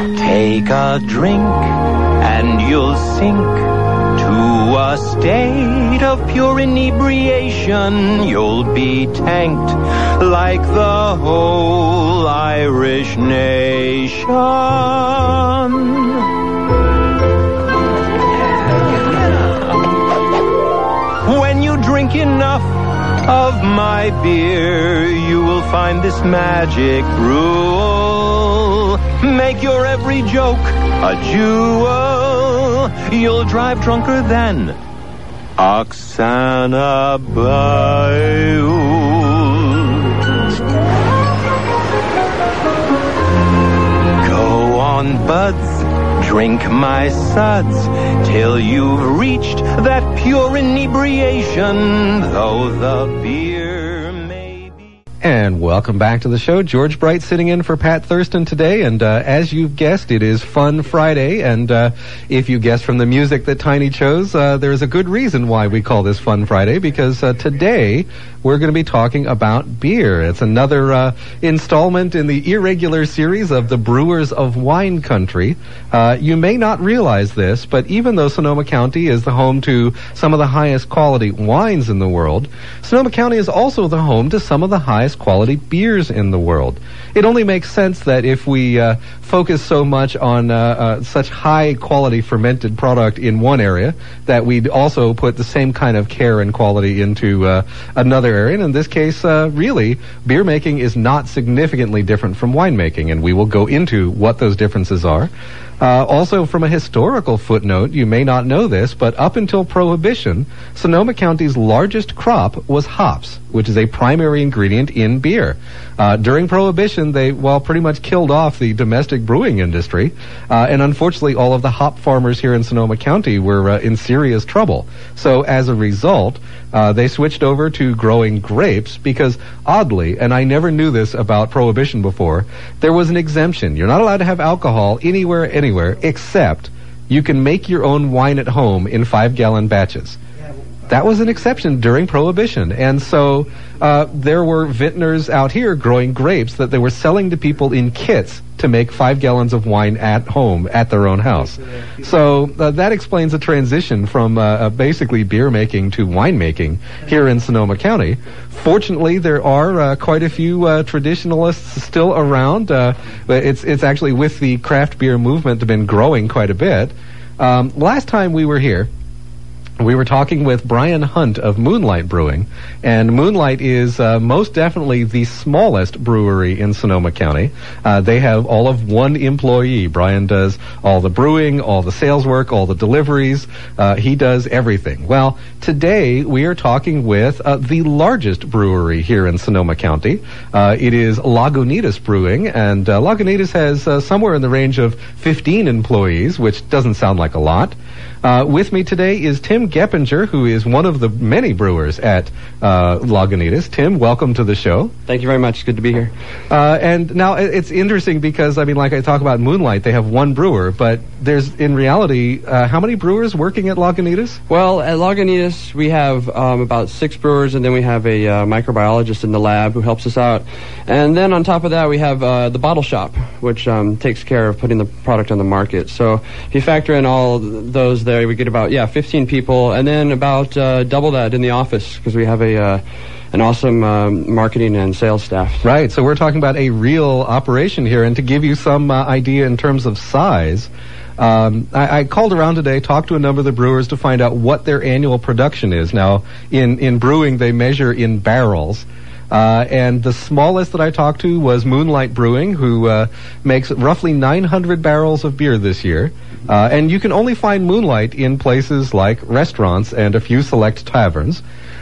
Take a drink and you'll sink to a state of pure inebriation. You'll be tanked like the whole Irish nation. When you drink enough of my beer, you will find this magic rule. Make your every joke a jewel. You'll drive drunker than Oksana Bayou. Go on, buds, drink my suds till you've reached that pure inebriation, though the beer may be... And welcome back to the show. George Bright sitting in for Pat Thurston today, and as you've guessed, it is Fun Friday, and if you guessed from the music that Tiny chose, there's a good reason why we call this Fun Friday, because today we're going to be talking about beer. It's another installment in the irregular series of the Brewers of Wine Country. You may not realize this, but even though Sonoma County is the home to some of the highest quality wines in the world, Sonoma County is also the home to some of the highest quality beers in the world. It only makes sense that if we focus so much on such high quality fermented product in one area, that we'd also put the same kind of care and quality into another area. And in this case, really, beer making is not significantly different from winemaking, and we will go into what those differences are. Also, from a historical footnote, you may not know this, but up until Prohibition, Sonoma County's largest crop was hops, which is a primary ingredient in beer. During Prohibition, they, pretty much killed off the domestic brewing industry, and unfortunately, all of the hop farmers here in Sonoma County were in serious trouble. So, as a result, they switched over to growing grapes because, oddly, and I never knew this about Prohibition before, there was an exemption. You're not allowed to have alcohol anywhere, except you can make your own wine at home in 5-gallon batches. That was an exception during Prohibition. And so there were vintners out here growing grapes that they were selling to people in kits to make 5 gallons of wine at home at their own house. So that explains the transition from basically beer making to wine making here in Sonoma County. Fortunately, there are quite a few traditionalists still around. It's actually, with the craft beer movement, been growing quite a bit. Last time we were here, we were talking with Brian Hunt of Moonlight Brewing, and Moonlight is most definitely the smallest brewery in Sonoma County. They have all of one employee. Brian does all the brewing, all the sales work, all the deliveries. He does everything. Well, today we are talking with the largest brewery here in Sonoma County. It is Lagunitas Brewing, and Lagunitas has somewhere in the range of 15 employees, which doesn't sound like a lot. With me today is Tim Geppinger, who is one of the many brewers at Lagunitas. Tim, welcome to the show. Thank you very much. Good to be here. And now it's interesting because, like I talk about Moonlight, they have one brewer, but there's, in reality, how many brewers working at Lagunitas? Well, at Lagunitas, we have about 6 brewers, and then we have a microbiologist in the lab who helps us out. And then on top of that, we have the bottle shop, which takes care of putting the product on the market. So if you factor in all those there, we get about 15 people, and then about double that in the office, because we have an awesome marketing and sales staff. Right, so we're talking about a real operation here, and to give you some idea in terms of size, I called around today, talked to a number of the brewers to find out what their annual production is. Now, in brewing, they measure in barrels. And the smallest that I talked to was Moonlight Brewing, who makes roughly 900 barrels of beer this year. And you can only find Moonlight in places like restaurants and a few select taverns.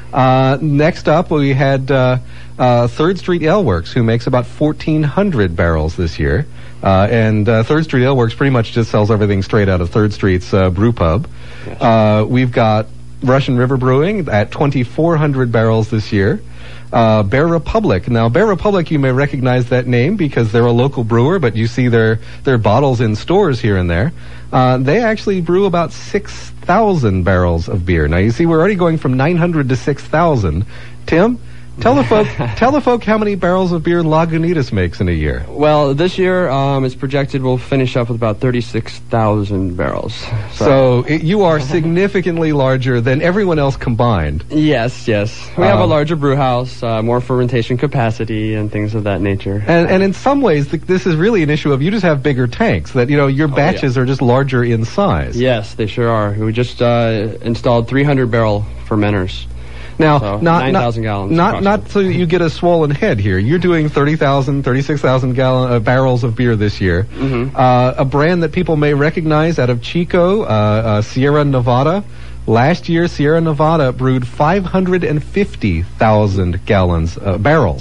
Next up, we had Third Street Ale Works, who makes about 1,400 barrels this year. And Third Street Ale Works pretty much just sells everything straight out of Third Street's brew pub. Yes. We've got Russian River Brewing at 2,400 barrels this year. Bear Republic. Now, Bear Republic, you may recognize that name because they're a local brewer, but you see their bottles in stores here and there. They actually brew about 6,000 barrels of beer. Now, you see, we're already going from 900 to 6,000. Tim, Tell the folk how many barrels of beer Lagunitas makes in a year. Well, this year it's projected we'll finish up with about 36,000 barrels. So you are significantly larger than everyone else combined. Yes. We have a larger brew house, more fermentation capacity, and things of that nature. And in some ways, this is really an issue of you just have bigger tanks. That your batches are just larger in size. Yes, they sure are. We just installed 300-barrel fermenters. Now, So, not 9,000 gallons. Not so you get a swollen head here. You're doing 36,000 barrels of beer this year. Mm-hmm. A brand that people may recognize out of Chico, Sierra Nevada. Last year, Sierra Nevada brewed 550,000 barrels of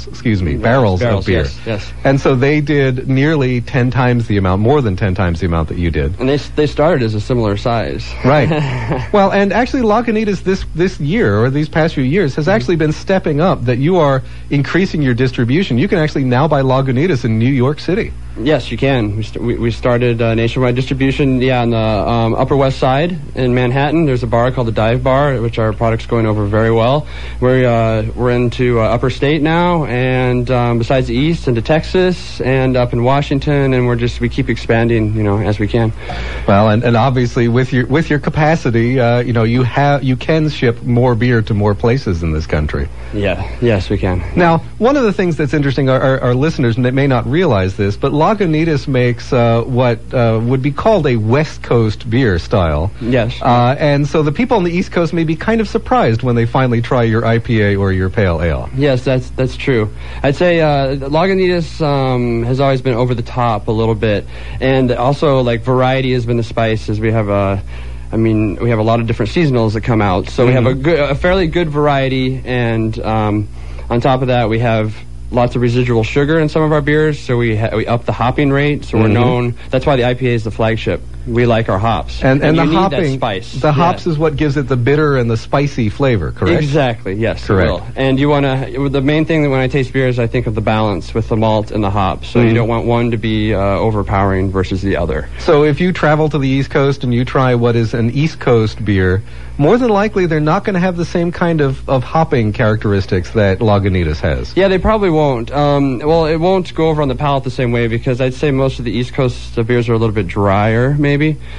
beer. Yes. And so they did nearly 10 times the amount, more than 10 times the amount that you did. And they started as a similar size. Right. Well, and actually Lagunitas this year, or these past few years, has actually been stepping up, that you are increasing your distribution. You can actually now buy Lagunitas in New York City. Yes, you can. We started nationwide distribution, on the Upper West Side in Manhattan. There's a bar called the Dive Bar, which our product's going over very well. We're into Upper State now, and besides the East, into Texas, and up in Washington, and we keep expanding, as we can. Well, and obviously with your capacity, you can ship more beer to more places in this country. Yeah, yes, we can. Now, one of the things that's interesting, our listeners may not realize this, but Lagunitas makes what would be called a West Coast beer style. Yes. And so the people on the East Coast may be kind of surprised when they finally try your IPA or your Pale Ale. Yes, that's true. I'd say Lagunitas has always been over the top a little bit, and also variety has been the spice. As we have we have a lot of different seasonals that come out, so we have a fairly good variety, and on top of that we have lots of residual sugar in some of our beers, so we up the hopping rate, so we're known. That's why the IPA is the flagship. We like our hops. And the you hopping, need that spice. The hops is what gives it the bitter and the spicy flavor, correct? Exactly, yes. Correct. It will. And the main thing that when I taste beer is I think of the balance with the malt and the hops. So you don't want one to be overpowering versus the other. So if you travel to the East Coast and you try what is an East Coast beer, more than likely they're not going to have the same kind of hopping characteristics that Lagunitas has. Yeah, they probably won't. It won't go over on the palate the same way, because I'd say most of the East Coast beers are a little bit drier, maybe.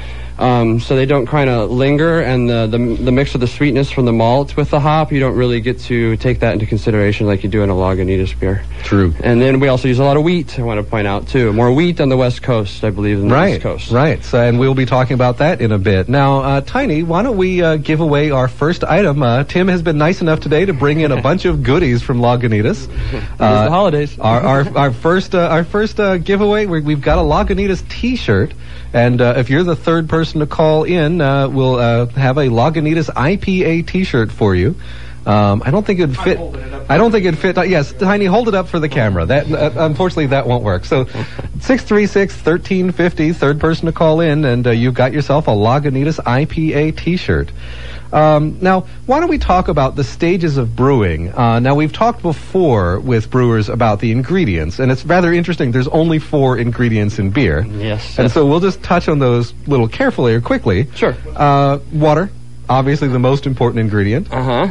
So they don't kind of linger, and the mix of the sweetness from the malt with the hop, you don't really get to take that into consideration like you do in a Lagunitas beer. True. And then we also use a lot of wheat, I want to point out, too. More wheat on the West Coast, I believe, than the East Coast. Right. So, and we'll be talking about that in a bit. Now, Tiny, why don't we give away our first item? Tim has been nice enough today to bring in a bunch of goodies from Lagunitas. The holidays. Our first giveaway, we've got a Lagunitas T-shirt. And if you're the third person to call in, we'll have a Lagunitas IPA T-shirt for you. I don't think it'd fit. Yes, Tiny, hold it up for the camera. That unfortunately that won't work. So, 636-1350, third person to call in, and you've got yourself a Lagunitas IPA T-shirt. Now, why don't we talk about the stages of brewing? Now, we've talked before with brewers about the ingredients, and it's rather interesting. There's only 4 ingredients in beer. Yes. And so we'll just touch on those a little carefully or quickly. Sure. Water, obviously the most important ingredient.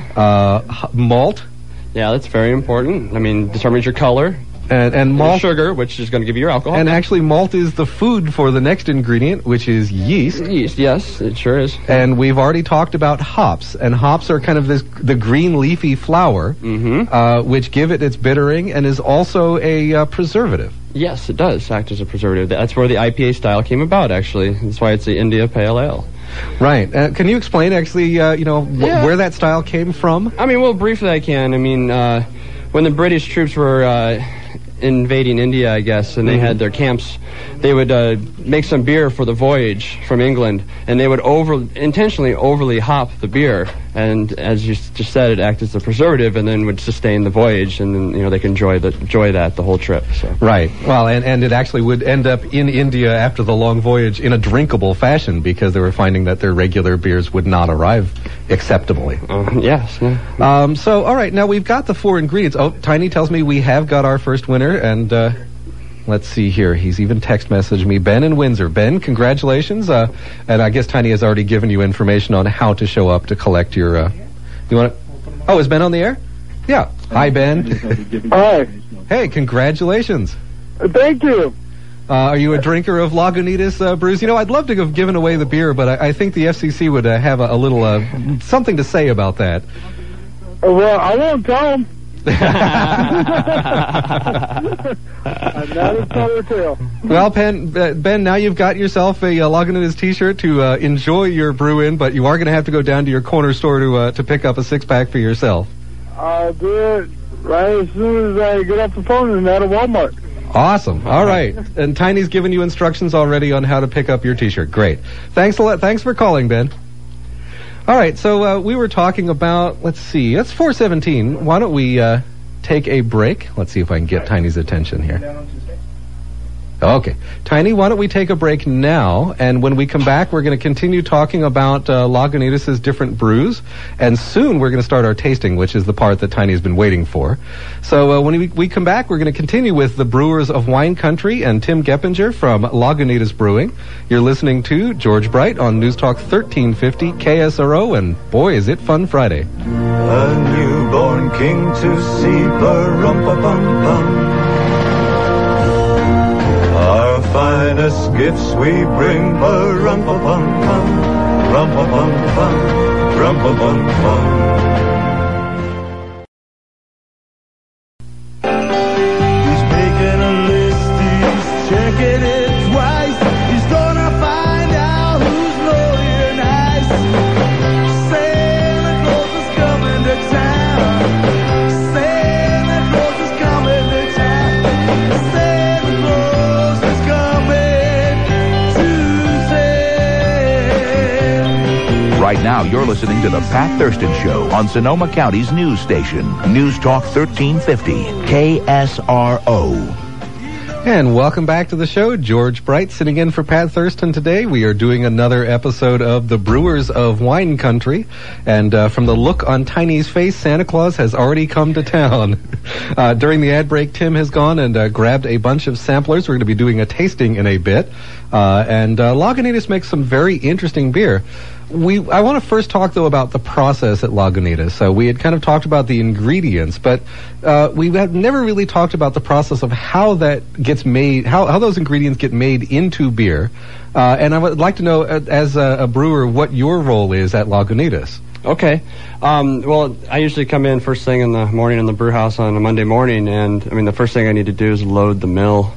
Malt. Yeah, that's very important. Determines your color. And malt, sugar, which is going to give you your alcohol. And actually, malt is the food for the next ingredient, which is yeast. Yeast, yes, it sure is. And we've already talked about hops, and hops are kind of the green leafy flower, which give it its bittering and is also a preservative. Yes, it does act as a preservative. That's where the IPA style came about, actually. That's why it's the India Pale Ale. Right. Can you explain, actually, where that style came from? Well, briefly I can. When the British troops were invading India, I guess, and they had their camps, they would make some beer for the voyage from England, and they would intentionally overly hop the beer, and as you just said, it acted as a preservative, and then would sustain the voyage, and then they can enjoy that the whole trip. So. Right. Well, and it actually would end up in India after the long voyage in a drinkable fashion, because they were finding that their regular beers would not arrive acceptably. Yes. Yeah. So, all right, now we've got the 4 ingredients. Oh, Tiny tells me we have got our first winner, and let's see here. He's even text messaged me, Ben in Windsor. Ben, congratulations. And I guess Tiny has already given you information on how to show up to collect your... you want to... Oh, is Ben on the air? Yeah. Hi, Ben. Hi. Hey, congratulations. Thank you. Are you a drinker of Lagunitas brews? You know, I'd love to have given away the beer, but I think the FCC would have a little something to say about that. Well, I won't tell them. I'm not a color tale. Well, Ben, now you've got yourself a Lagunitas T-shirt to enjoy your brew in, but you are going to have to go down to your corner store to pick up a 6-pack for yourself. I'll do it right as soon as I get off the phone and out of Walmart. Awesome. All right. And Tiny's given you instructions already on how to pick up your T-shirt. Great. Thanks a lot. Thanks for calling, Ben. All right. So we were talking about, let's see, it's 4:17. Why don't we take a break? Let's see if I can get Tiny's attention here. Okay. Tiny, why don't we take a break now, and when we come back, we're going to continue talking about Lagunitas' different brews, and soon we're going to start our tasting, which is the part that Tiny's been waiting for. So when we come back, we're going to continue with the Brewers of Wine Country and Tim Geppinger from Lagunitas Brewing. You're listening to George Bright on News Talk 1350 KSRO, and boy, is it fun Friday. A newborn king to see, ba-rum-pa-bum-bum. Our finest gifts we bring, ba-rum-pa-bum-bum, rum-pa-bum-bum, rum-pa-bum-bum. He's making a list, he's checking it twice. He's gonna find out who's naughty and nice. Santa Claus is coming to town. Santa Claus is coming to town. Santa Claus is coming to town. Right now, you're listening to The Pat Thurston Show on Sonoma County's news station, News Talk 1350, KSRO. And welcome back to the show. George Bright sitting in for Pat Thurston today. We are doing another episode of the Brewers of Wine Country. And from the look on Tiny's face, Santa Claus has already come to town. During the ad break, Tim has gone and grabbed a bunch of samplers. We're going to be doing a tasting in a bit. And Lagunitas makes some very interesting beer. I want to first talk, though, about the process at Lagunitas. So we had kind of talked about the ingredients, but we have never really talked about the process of how that gets made, how those ingredients get made into beer. And I would like to know, as a brewer, what your role is at Lagunitas. Okay. Well, I usually come in first thing in the morning in the brew house on a Monday morning, and, I mean, the first thing I need to do is load the mill.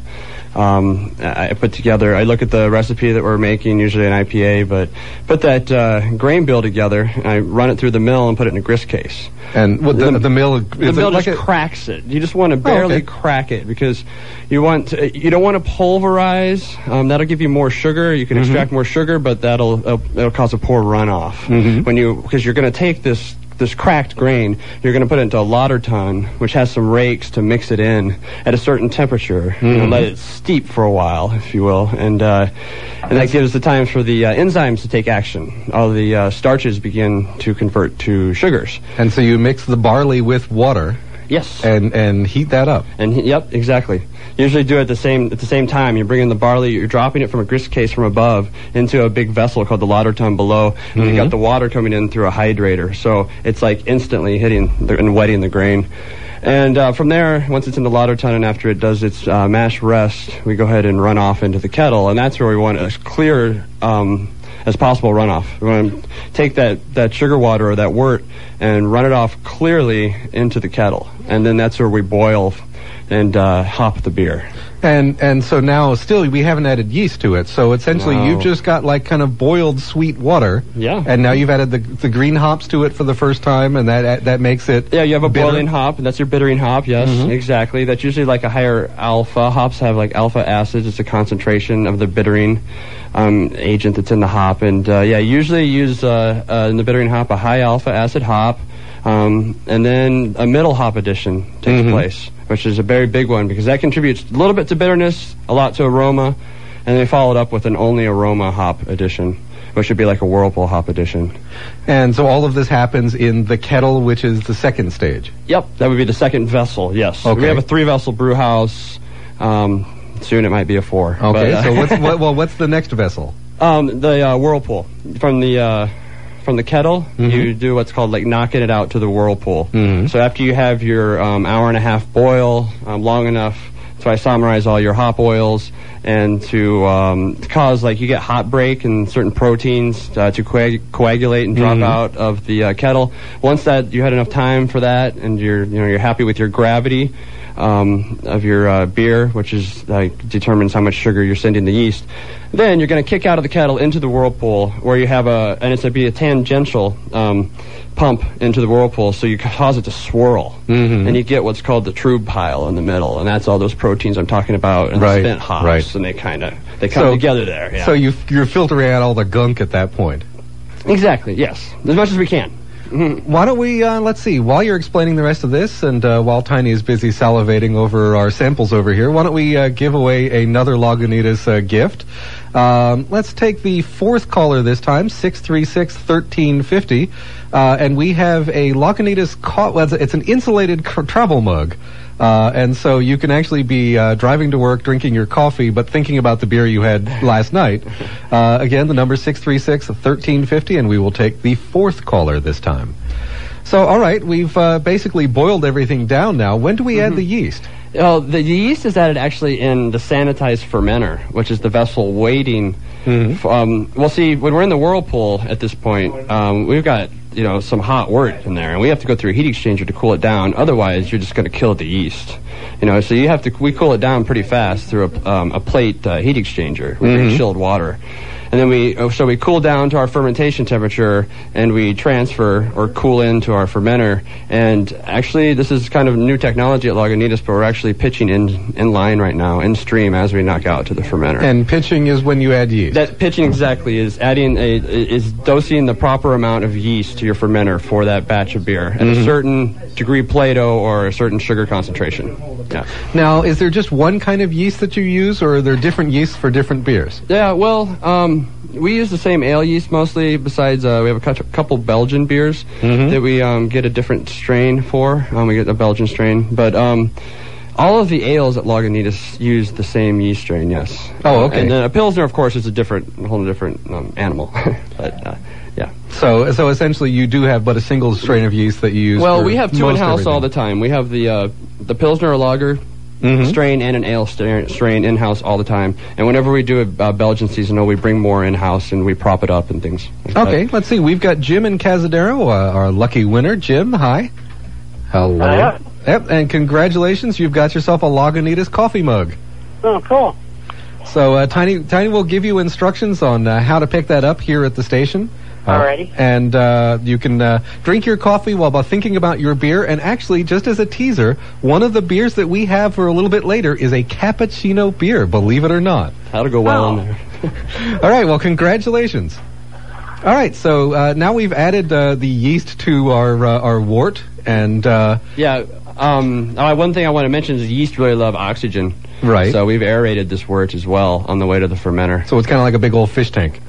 I look at the recipe that we're making, usually an IPA, but put that grain bill together, and I run it through the mill and put it in a grist case. And what the mill? The mill just cracks it. You just want to barely crack it, because you don't want to pulverize. That'll give you more sugar. You can extract more sugar, but that'll cause a poor runoff. Because you're going to take this cracked grain, you're going to put it into a lauter tun, which has some rakes to mix it in at a certain temperature. Let it steep for a while, if you will, and that gives the time for the enzymes to take action. All the starches begin to convert to sugars. And so you mix the barley with water. Yes. And heat that up. Yep, exactly. Usually do it at the same time. You bring in the barley, you're dropping it from a grist case from above into a big vessel called the lauter tun below, and you got the water coming in through a hydrator. So it's like instantly hitting and wetting the grain. And from there, once it's in the lauter tun and after it does its mash rest, we go ahead and run off into the kettle, and that's where we want as clear as possible runoff. We want to take that sugar water or that wort and run it off clearly into the kettle, and then that's where we boil and hop the beer. And so now still we haven't added yeast to it. So essentially you've just got like kind of boiled sweet water. Yeah. And now you've added the green hops to it for the first time, and that makes it you have a bitter. boiling hop, and that's your bittering hop. Yes, exactly. That's usually like a higher alpha. Hops have like alpha acids. It's a concentration of the bittering agent that's in the hop. And usually use in the bittering hop a high alpha acid hop. And then a middle hop addition takes place, which is a very big one, because that contributes a little bit to bitterness, a lot to aroma, and they followed up with an only aroma hop addition, which would be like a whirlpool hop addition. And so all of this happens in the kettle, which is the second stage. Yep, that would be the second vessel, yes. Okay. We have a 3-vessel brew house. Soon it might be a 4. Okay, so what's the next vessel? The whirlpool from from the kettle, you do what's called like knocking it out to the whirlpool. So after you have your hour and a half boil long enough to isomerize all your hop oils and to cause, like, you get hot break and certain proteins to coagulate and drop out of the kettle. Once that you had enough time for that, and you're happy with your gravity of your beer, which is determines how much sugar you're sending the yeast, then you're going to kick out of the kettle into the whirlpool, where you have and it's going to be a tangential pump into the whirlpool, so you cause it to swirl, and you get what's called the trub pile in the middle, and that's all those proteins I'm talking about, and the spent hops, and they come together there. Yeah. So you're filtering out all the gunk at that point. Exactly. Yes, as much as we can. Why don't we, let's see, while you're explaining the rest of this, and while Tiny is busy salivating over our samples over here, why don't we give away another Lagunitas gift? Let's take the fourth caller this time, 636-1350, and we have a Lagunitas, it's an insulated travel mug. And so you can actually be driving to work, drinking your coffee, but thinking about the beer you had last night. Again, the number 636-1350, and we will take the fourth caller this time. So, all right, we've basically boiled everything down now. When do we add the yeast? The yeast is added actually in the sanitized fermenter, which is the vessel waiting. Well, see, when we're in the whirlpool at this point, we've got some hot wort in there, and we have to go through a heat exchanger to cool it down. Otherwise, you're just going to kill the yeast. So we cool it down pretty fast through a plate heat exchanger with very chilled water. And then we cool down to our fermentation temperature, and we transfer or cool into our fermenter. And actually, this is kind of new technology at Lagunitas, but we're actually pitching in line right now, in stream, as we knock out to the fermenter. And pitching is when you add yeast? That pitching exactly is is dosing the proper amount of yeast to your fermenter for that batch of beer at a certain degree Plato or a certain sugar concentration. Yeah. Now, is there just one kind of yeast that you use, or are there different yeasts for different beers? Yeah, well, we use the same ale yeast mostly, besides we have a couple Belgian beers that we get a different strain for. We get a Belgian strain. But all of the ales at Lagunitas use the same yeast strain, yes. Oh, okay. And then a Pilsner, of course, is a whole different animal. But, yeah. So essentially you do have but a single strain of yeast that you use. Well, we have two in-house all the time. We have the Pilsner or lager strain and an ale strain in-house all the time. And whenever we do a Belgian seasonal, we bring more in-house and we prop it up and things like that. Let's see. We've got Jim in Cazadero, our lucky winner. Jim, hi. Hello. Hiya. Yep, and congratulations. You've got yourself a Lagunitas coffee mug. Oh, cool. So Tiny will give you instructions on how to pick that up here at the station. Alrighty. And you can drink your coffee while thinking about your beer. And actually, just as a teaser, one of the beers that we have for a little bit later is a cappuccino beer, believe it or not. That'll go well in there. All right, well, congratulations. All right, so now we've added the yeast to our wort. And one thing I want to mention is yeast really love oxygen. Right. So we've aerated this wort as well on the way to the fermenter. So it's kind of like a big old fish tank.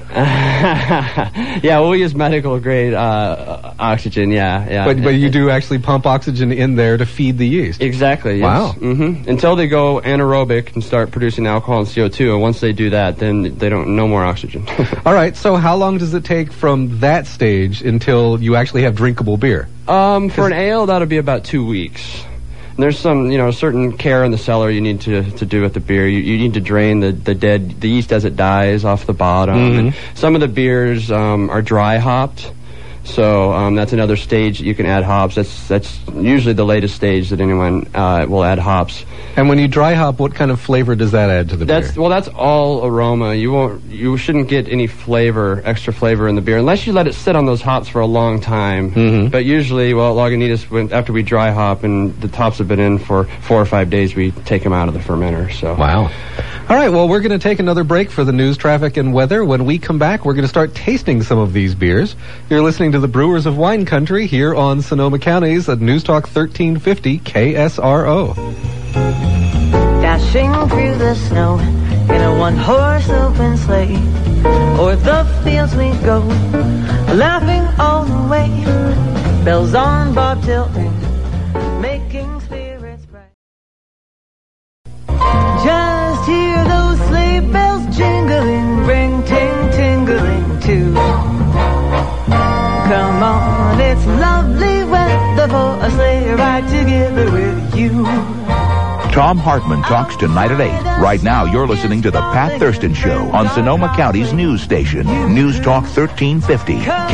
Yeah, we'll use medical grade oxygen. Yeah. But you do actually pump oxygen in there to feed the yeast. Exactly. Yes. Wow. Until they go anaerobic and start producing alcohol and CO2, and once they do that, then they don't no more oxygen. All right. So how long does it take from that stage until you actually have drinkable beer? For an ale, that'll be about 2 weeks. And there's some, certain care in the cellar you need to do with the beer. You need to drain the yeast as it dies off the bottom. And some of the beers are dry hopped. So that's another stage that you can add hops. That's usually the latest stage that anyone will add hops. And when you dry hop, what kind of flavor does that add to the beer? Well, that's all aroma. You shouldn't get any extra flavor in the beer unless you let it sit on those hops for a long time. But usually, well, at Lagunitas, after we dry hop and the hops have been in for 4 or 5 days, we take them out of the fermenter. So wow. All right, well, we're going to take another break for the news, traffic, and weather. When we come back, we're going to start tasting some of these beers. You're listening to the Brewers of Wine Country here on Sonoma County's at News Talk 1350 KSRO. Dashing through the snow in a one-horse open sleigh, o'er the fields we go, laughing all the way. Bells on bobtail ring, making spirits bright. Just hear those sleigh bells jingling, ring ting tingling too. Tom Hartman talks tonight at 8. Right now, you're listening to The Pat Thurston Show on Sonoma County's news station, News Talk 1350,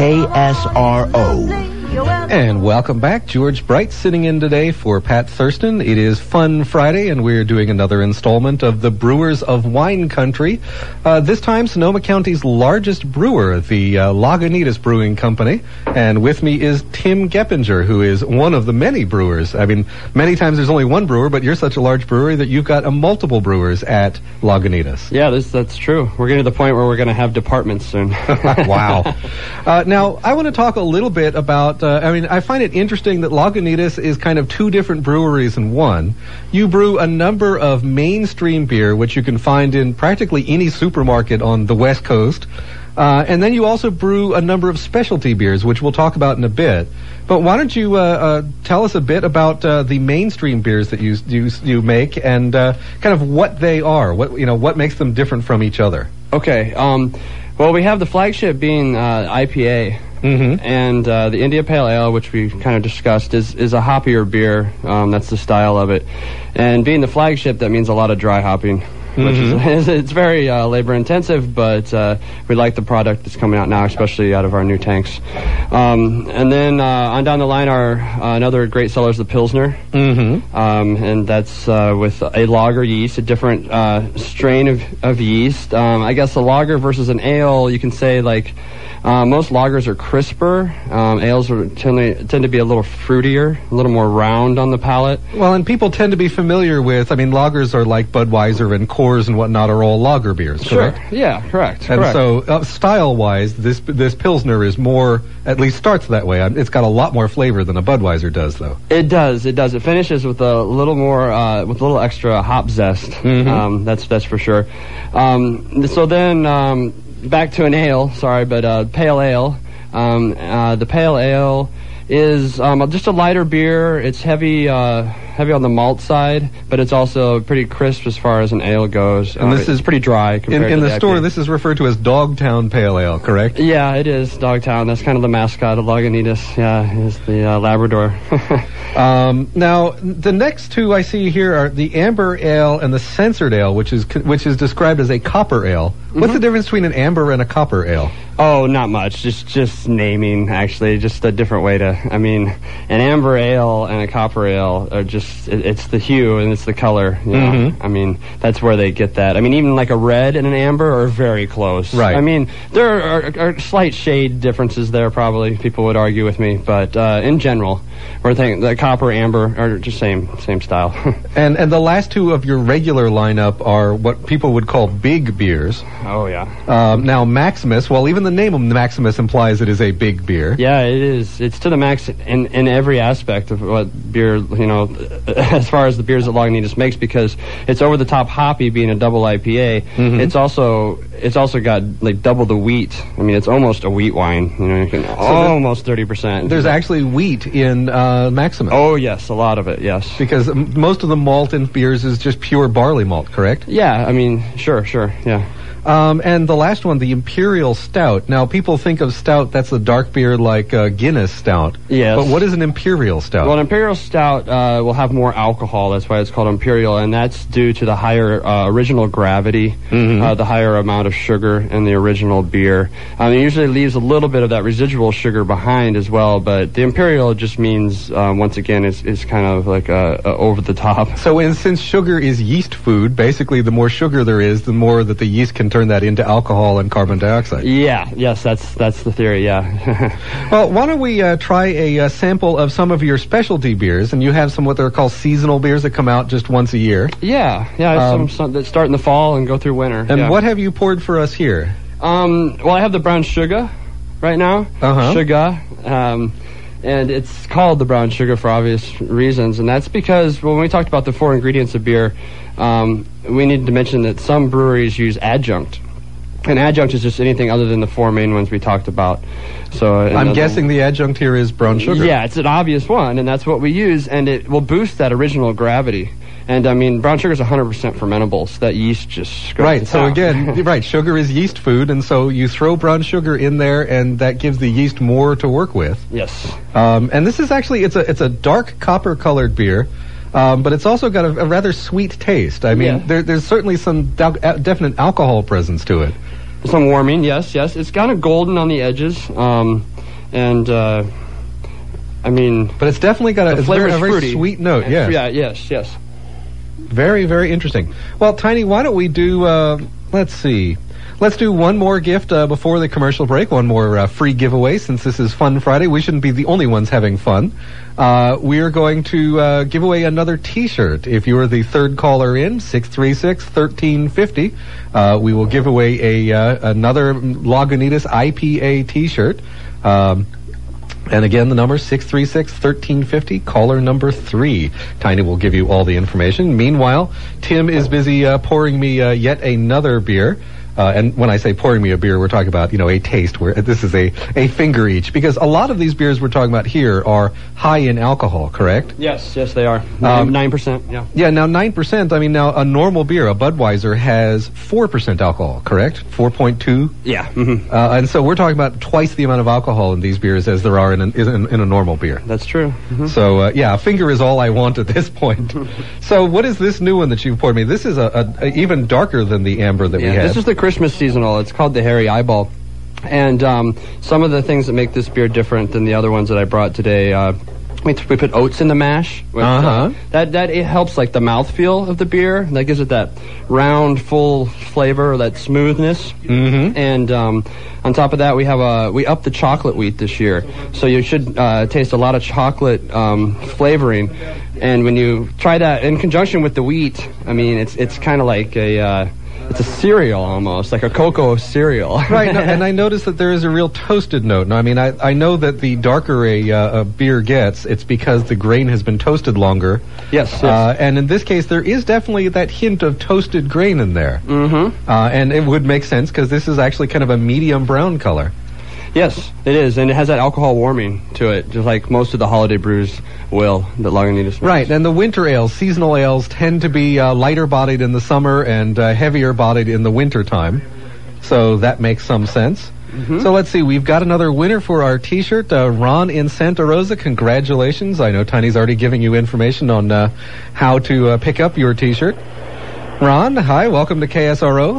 KSRO. And welcome back. George Bright sitting in today for Pat Thurston. It is Fun Friday, and we're doing another installment of the Brewers of Wine Country. This time, Sonoma County's largest brewer, the Lagunitas Brewing Company. And with me is Tim Geppinger, who is one of the many brewers. I mean, many times there's only one brewer, but you're such a large brewery that you've got multiple brewers at Lagunitas. Yeah, that's true. We're getting to the point where we're going to have departments soon. Wow. Now, I want to talk a little bit about, I find it interesting that Lagunitas is kind of two different breweries in one. You brew a number of mainstream beer, which you can find in practically any supermarket on the West Coast. And then you also brew a number of specialty beers, which we'll talk about in a bit. But why don't you tell us a bit about the mainstream beers that you make and kind of what they are, what makes them different from each other? Okay. Well, we have the flagship being IPA. Mm-hmm. And the India Pale Ale, which we kind of discussed, is a hoppier beer. That's the style of it. And being the flagship, that means a lot of dry hopping, which it's very labor intensive, but we like the product that's coming out now, especially out of our new tanks. And then on down the line, our another great seller is the Pilsner. Mm-hmm. And that's with a lager yeast, a different strain of yeast. I guess a lager versus an ale, you can say like most lagers are crisper. Ales tend to be a little fruitier, a little more round on the palate. Well, and people tend to be familiar with, lagers are like Budweiser and Coors and whatnot are all lager beers, correct? Sure. Yeah, correct. And so, style-wise, this Pilsner is more, at least starts that way. It's got a lot more flavor than a Budweiser does, though. It does. It finishes with a little more, with a little extra hop zest. Mm-hmm. That's for sure. So then, back to an ale, pale ale. The pale ale is just a lighter beer. It's heavy on the malt side, but it's also pretty crisp as far as an ale goes. And this is pretty dry compared in to the store. IPA. This is referred to as Dogtown Pale Ale, correct? Yeah, it is Dogtown. That's kind of the mascot of Lagunitas. Yeah, is the Labrador. Now, the next two I see here are the Amber Ale and the Censored Ale, which is described as a copper ale. Mm-hmm. What's the difference between an amber and a copper ale? Oh, not much. Just naming, actually. Just a different way to... an amber ale and a copper ale are just... It's the hue and it's the color. You know? Mm-hmm. That's where they get that. Even like a red and an amber are very close. Right. There are slight shade differences there, probably. People would argue with me. But in general, we're thinking the copper, amber are just same style. and the last two of your regular lineup are what people would call big beers. Oh, yeah. Now, Maximus, well, even the name of Maximus implies it is a big beer. Yeah, it is. It's to the max in every aspect of what beer, as far as the beers that Lagunitas makes, because it's over the top hoppy, being a double IPA. Mm-hmm. It's also got like double the wheat. It's almost a wheat wine. Almost 30%. There's actually wheat in Maximus. Oh, yes, a lot of it, yes. Because most of the malt in beers is just pure barley malt, correct? Yeah, sure, yeah. And the last one, the Imperial Stout. Now, people think of stout, that's a dark beer like Guinness Stout. Yes. But what is an Imperial Stout? Well, an Imperial Stout will have more alcohol. That's why it's called Imperial, and that's due to the higher original gravity, the higher amount of sugar in the original beer. It usually leaves a little bit of that residual sugar behind as well, but the Imperial just means, once again, it's kind of like over the top. So since sugar is yeast food, basically the more sugar there is, the more that the yeast can turn that into alcohol and carbon dioxide. Yes, that's the theory, yeah. Well, why don't we try a sample of some of your specialty beers, and you have some what they're called seasonal beers that come out just once a year. Yeah, some that start in the fall and go through winter. And what have you poured for us here? Well, I have the Brown Sugar right now. Sugar. And it's called the Brown Sugar for obvious reasons, and that's because when we talked about the 4 ingredients of beer, we need to mention that some breweries use adjunct. And adjunct is just anything other than the 4 main ones we talked about. So I'm guessing the adjunct here is brown sugar. Yeah, it's an obvious one, and that's what we use, and it will boost that original gravity. And brown sugar is 100% fermentable, so that yeast just goes right. So again, sugar is yeast food, and so you throw brown sugar in there, and that gives the yeast more to work with. Yes. And this is actually it's a dark copper colored beer. but it's also got a rather sweet taste. I mean, there's certainly some definite alcohol presence to it. Some warming, yes. It's kind of golden on the edges, I mean... But it's definitely got a very fruity. Sweet note, yes. Yeah, yes. Very, very interesting. Well, Tiny, why don't we do, let's see. Let's do one more gift before the commercial break, one more free giveaway. Since this is Fun Friday, we shouldn't be the only ones having fun. We are going to give away another T-shirt. If you are the third caller in, 636-1350, we will give away another Lagunitas IPA T-shirt. And again, the number 636-1350, caller number 3. Tiny will give you all the information. Meanwhile, Tim is busy pouring me yet another beer. And when I say pouring me a beer, we're talking about, a taste where this is a finger each. Because a lot of these beers we're talking about here are high in alcohol, correct? Yes, they are. 9%, yeah. Yeah, now 9%, I mean, now a normal beer, a Budweiser, has 4% alcohol, correct? 4.2? Yeah. Mm-hmm. And so we're talking about twice the amount of alcohol in these beers as there are in a normal beer. That's true. Mm-hmm. So, a finger is all I want at this point. So what is this new one that you've poured me? This is a even darker than the amber that we had. This is the Christmas seasonal. It's called the Hairy Eyeball. And some of the things that make this beer different than the other ones that I brought today, we put oats in the mash. That it helps like the mouthfeel of the beer. That gives it that round, full flavor, or that smoothness. Mm-hmm. And on top of that, we upped the chocolate wheat this year. So you should taste a lot of chocolate flavoring. And when you try that in conjunction with the wheat, I mean, it's kind of like it's a cereal almost, like a cocoa cereal. Right, and I noticed that there is a real toasted note. Now, I mean, I know that the darker a beer gets, it's because the grain has been toasted longer. Yes. And in this case, there is definitely that hint of toasted grain in there. Mm-hmm. And it would make sense because this is actually kind of a medium brown color. Yes, it is, and it has that alcohol warming to it, just like most of the holiday brews will that Lagunitas makes. Right, and the winter ales, seasonal ales, tend to be lighter bodied in the summer and heavier bodied in the winter time. So that makes some sense. Mm-hmm. So let's see, we've got another winner for our T-shirt, Ron in Santa Rosa. Congratulations. I know Tiny's already giving you information on how to pick up your T-shirt. Ron, hi, welcome to KSRO.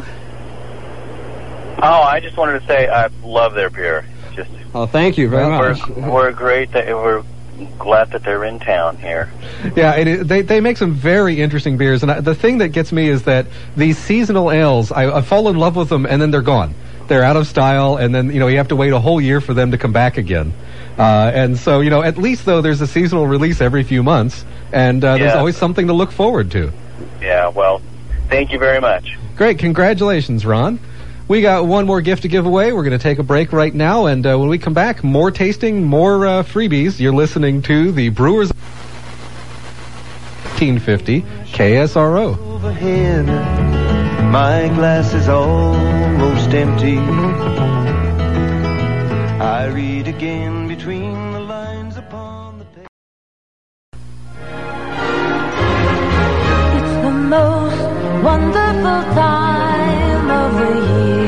Oh, I just wanted to say I love their beer. Thank you very much. We're great. We're glad that they're in town here. Yeah, they make some very interesting beers, and the thing that gets me is that these seasonal ales, I fall in love with them, and then they're gone. They're out of style, and then you have to wait a whole year for them to come back again. And so at least though there's a seasonal release every few months, and there's always something to look forward to. Yeah, well, thank you very much. Great, congratulations, Ron. We got one more gift to give away. We're going to take a break right now, and when we come back, more tasting, more freebies. You're listening to the Brewers 1850 KSRO. Overhead, my glass is almost empty. I read again between the lines upon the page. It's the most wonderful time of the year,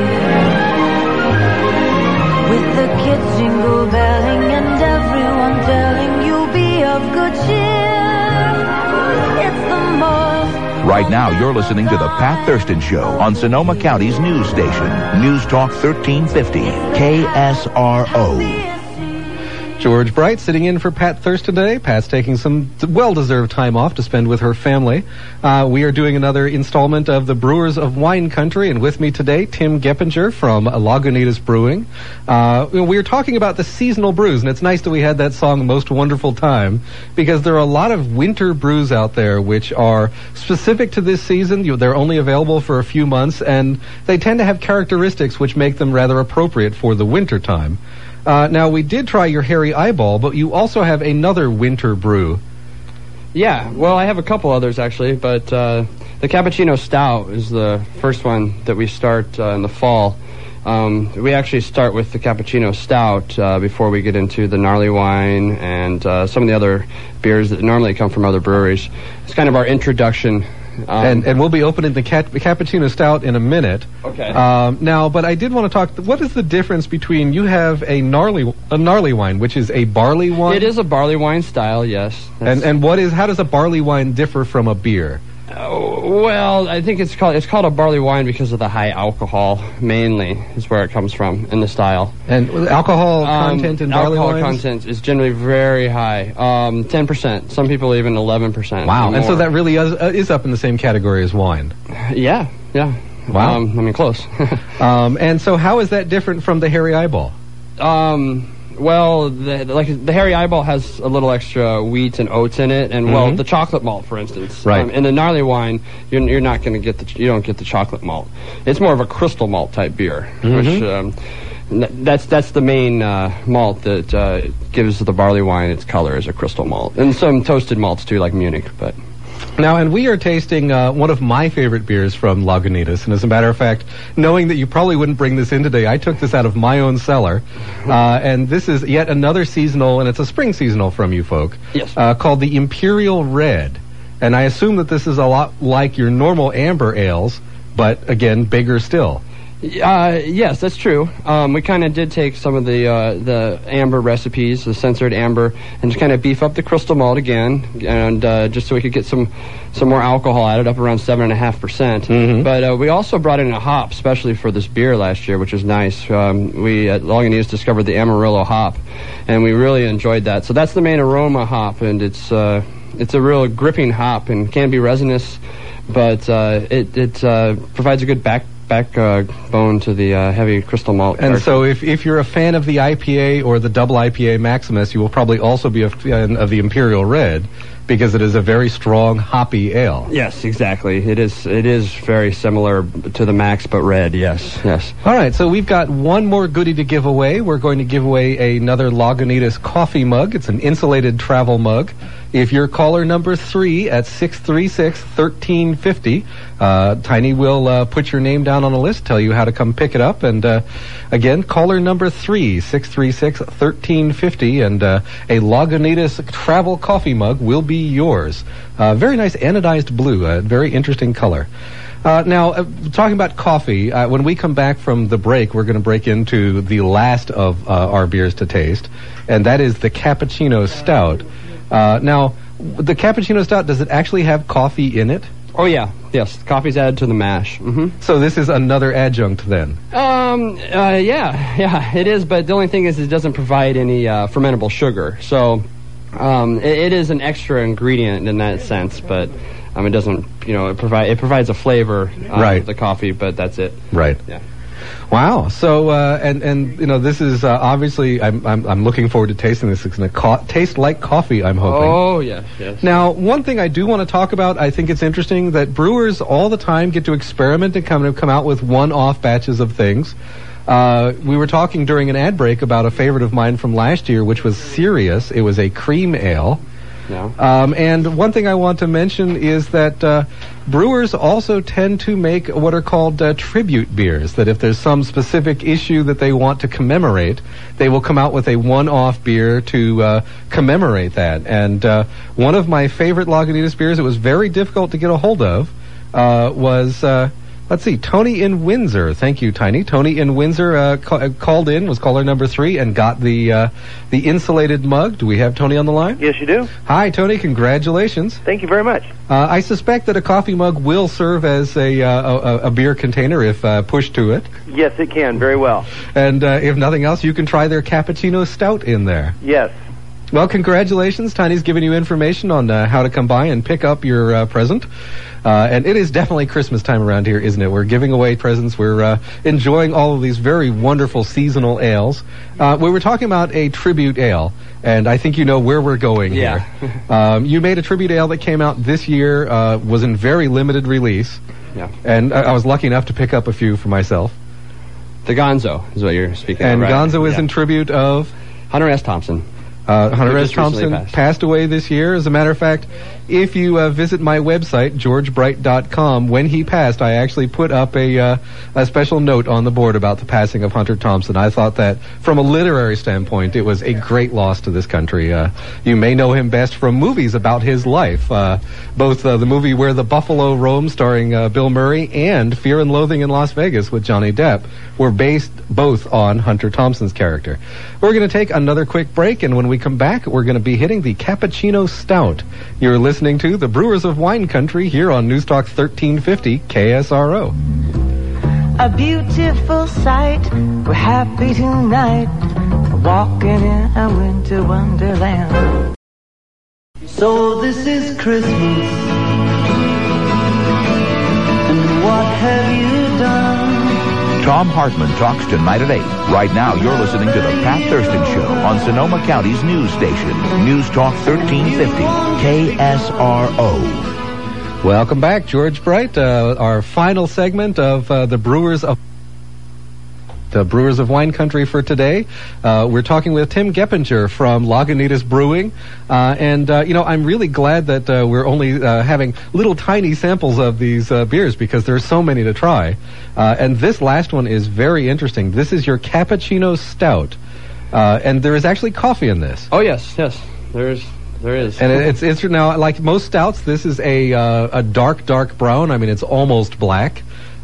with the kids jingle belling and everyone telling you be of good cheer. It's the most. Right now, you're listening to the Pat Thurston Show on Sonoma County's news station, News Talk 1350, KSRO. George Bright sitting in for Pat Thurston today. Pat's taking some well-deserved time off to spend with her family. We are doing another installment of the Brewers of Wine Country, and with me today, Tim Geppinger from Lagunitas Brewing. We were talking about the seasonal brews, and it's nice that we had that song, Most Wonderful Time, because there are a lot of winter brews out there which are specific to this season. They're only available for a few months, and they tend to have characteristics which make them rather appropriate for the winter time. Now, we did try your Hairy Eyeball, but you also have another winter brew. Yeah, well, I have a couple others, actually, but the Cappuccino Stout is the first one that we start in the fall. We actually start with the Cappuccino Stout before we get into the Gnarly Wine and some of the other beers that normally come from other breweries. It's kind of our introduction And we'll be opening the Cappuccino Stout in a minute. Okay. Now, but I did want to talk. What is the difference between you have a gnarly wine, which is a barley wine? It is a barley wine style, yes. And how does a barley wine differ from a beer? Well, I think it's called a barley wine because of the high alcohol, mainly, is where it comes from in the style. And alcohol content in barley wines? Alcohol content is generally very high, 10%. Some people even 11%. Wow, and so that really is up in the same category as wine? Yeah. Wow. Close. And so how is that different from the Hairy Eyeball? Well, the Hairy Eyeball has a little extra wheat and oats in it, and well, the chocolate malt, for instance. Right. In the gnarly wine, you're not going to get you don't get the chocolate malt. It's more of a crystal malt type beer, which that's the main malt that gives the barley wine its color as a crystal malt, and some toasted malts too, like Munich, but. Now, and we are tasting one of my favorite beers from Lagunitas. And as a matter of fact, knowing that you probably wouldn't bring this in today, I took this out of my own cellar. And this is yet another seasonal, and it's a spring seasonal from you folk. Yes. Called the Imperial Red. And I assume that this is a lot like your normal amber ales, but again, bigger still. Yes, that's true. We kind of did take some of the amber recipes, the censored amber, and just kind of beef up the crystal malt again, and just so we could get some more alcohol added up around 7.5%. But we also brought in a hop, especially for this beer last year, which was nice. We at Lagunitas discovered the Amarillo hop, and we really enjoyed that. So that's the main aroma hop, and it's a real gripping hop and can be resinous, but it provides a good backbone to the heavy crystal malt. And so if you're a fan of the IPA or the double IPA Maximus, you will probably also be a fan of the Imperial Red, because it is a very strong hoppy ale. Yes, exactly. It is very similar to the Max, but red. Yes. All right, so we've got one more goodie to give away. We're going to give away another Lagunitas coffee mug. It's an insulated travel mug. If you're caller number 3 at 636-1350, Tiny will put your name down on a list, tell you how to come pick it up. And again, caller number 3, 636-1350, and a Lagunitas travel coffee mug will be yours. Very nice anodized blue, a very interesting color. Now, talking about coffee, when we come back from the break, we're going to break into the last of our beers to taste, and that is the Cappuccino Stout. Now, the Cappuccino Stout, does it actually have coffee in it? Oh, yeah. Yes, coffee's added to the mash. So this is another adjunct then? Yeah, it is, but the only thing is it doesn't provide any fermentable sugar. So it is an extra ingredient in that sense, but it doesn't, it provides a flavor of the coffee, but that's it. Right. Yeah. Wow. So and this is obviously I'm looking forward to tasting this. It's going to taste like coffee, I'm hoping. Oh yes. Now, one thing I do want to talk about, I think it's interesting that brewers all the time get to experiment and come out with one-off batches of things. We were talking during an ad break about a favorite of mine from last year, which was Sirius. It was a cream ale. Yeah. And one thing I want to mention is that brewers also tend to make what are called tribute beers, that if there's some specific issue that they want to commemorate, they will come out with a one-off beer to commemorate that. And one of my favorite Lagunitas beers, it was very difficult to get a hold of, was... let's see, Tony in Windsor. Thank you, Tiny. Tony in Windsor called in, was caller number 3, and got the insulated mug. Do we have Tony on the line? Yes, you do. Hi, Tony. Congratulations. Thank you very much. I suspect that a coffee mug will serve as a beer container if pushed to it. Yes, it can, very well. And if nothing else, you can try their Cappuccino Stout in there. Yes. Well, congratulations. Tiny's giving you information on how to come by and pick up your present. And it is definitely Christmas time around here, isn't it? We're giving away presents. We're enjoying all of these very wonderful seasonal ales. We were talking about a tribute ale, and I think you know where we're going here. You made a tribute ale that came out this year, was in very limited release. Yeah. And I was lucky enough to pick up a few for myself. The Gonzo is what you're speaking of, right? And Gonzo is in tribute of? Hunter S. Thompson. Hunter S. Thompson passed away this year. As a matter of fact, if you visit my website, georgebright.com, when he passed, I actually put up a special note on the board about the passing of Hunter Thompson. I thought that from a literary standpoint, it was a great loss to this country. You may know him best from movies about his life, both the movie Where the Buffalo Roam, starring Bill Murray, and Fear and Loathing in Las Vegas with Johnny Depp were based both on Hunter Thompson's character. We're going to take another quick break, and when we come back, we're going to be hitting the Cappuccino Stout. You're listening to the Brewers of Wine Country here on News Talk 1350 KSRO. A beautiful sight, we're happy tonight, walking in a winter wonderland. So this is Christmas, and what have you done? Tom Hartman talks tonight at 8. Right now, you're listening to the Pat Thurston Show on Sonoma County's news station, News Talk 1350, KSRO. Welcome back, George Bright. Our final segment of the Brewers of Wine Country for today. We're talking with Tim Geppinger from Lagunitas Brewing. I'm really glad that we're only having little tiny samples of these beers because there's so many to try. And this last one is very interesting. This is your Cappuccino Stout. And there is actually coffee in this. Oh, yes, there is. And it's now, like most stouts, this is a dark brown. I mean, it's almost black.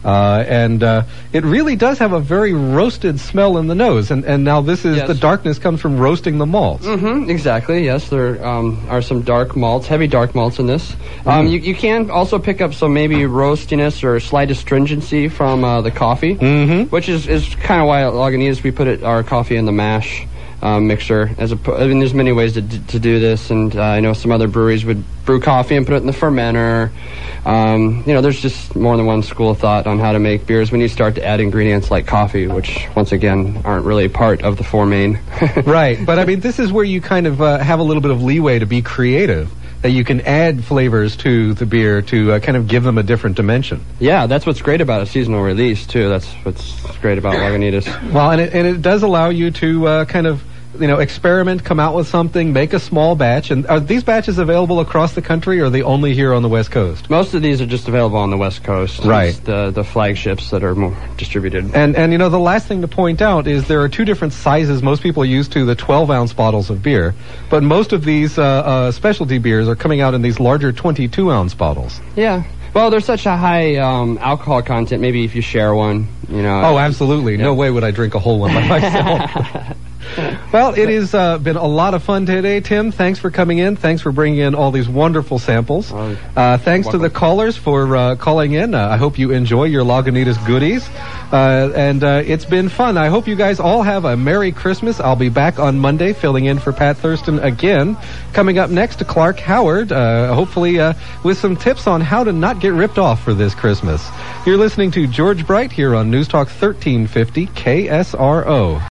It really does have a very roasted smell in the nose. And now this is, the darkness comes from roasting the malts. Mm-hmm, exactly, yes. There are some dark malts, heavy dark malts in this. You can also pick up some maybe roastiness or slight astringency from the coffee, which is kind of why at Lagunitas we put our coffee in the mash mixer. There's many ways to do this, and I know some other breweries would brew coffee and put it in the fermenter. There's just more than one school of thought on how to make beers when you start to add ingredients like coffee, which, once again, aren't really part of the four main. Right, but I mean, this is where you kind of have a little bit of leeway to be creative, that you can add flavors to the beer to kind of give them a different dimension. Yeah, that's what's great about a seasonal release, too. That's what's great about Lagunitas. Well, and it does allow you to kind of experiment, come out with something, make a small batch. And are these batches available across the country, or are they only here on the West Coast? Most of these are just available on the West Coast. Right. It's the flagships that are more distributed. And the last thing to point out is there are two different sizes. Most people are used to the 12-ounce bottles of beer, but most of these specialty beers are coming out in these larger 22-ounce bottles. Yeah. Well, there's such a high alcohol content, maybe if you share one, Oh, absolutely. Yeah. No way would I drink a whole one by myself. Well, it has been a lot of fun today, Tim. Thanks for coming in. Thanks for bringing in all these wonderful samples. Thanks to the callers for calling in. I hope you enjoy your Lagunitas goodies. It's been fun. I hope you guys all have a Merry Christmas. I'll be back on Monday filling in for Pat Thurston again. Coming up next to Clark Howard, hopefully with some tips on how to not get ripped off for this Christmas. You're listening to George Bright here on News Talk 1350 KSRO.